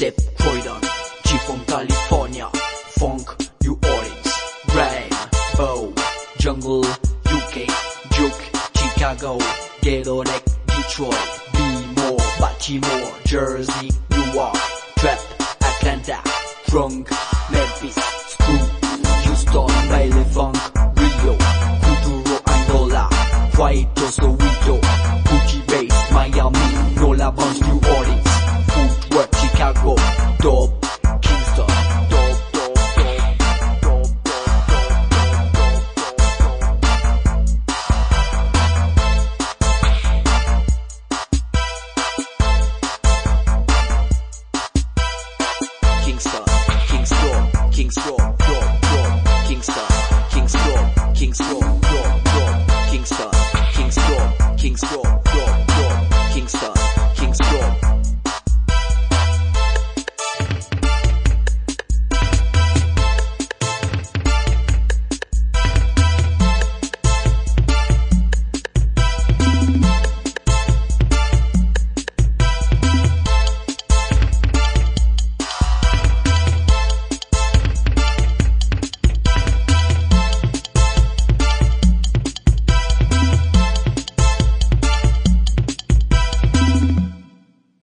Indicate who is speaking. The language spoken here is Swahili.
Speaker 1: Step, Croydon, G-Funk, California, Funk, New Orleans, Rainbow, Jungle, UK, Juke, Chicago, Ghetto Neck, Detroit, B-More, Baltimore, Jersey, Newark, Trap, Atlanta, Funk, Memphis, Screw, Houston, Bailey Funk, Rio, Kuduro, Angola, White Soweto, Gucci Base, Miami, Nola Bounce,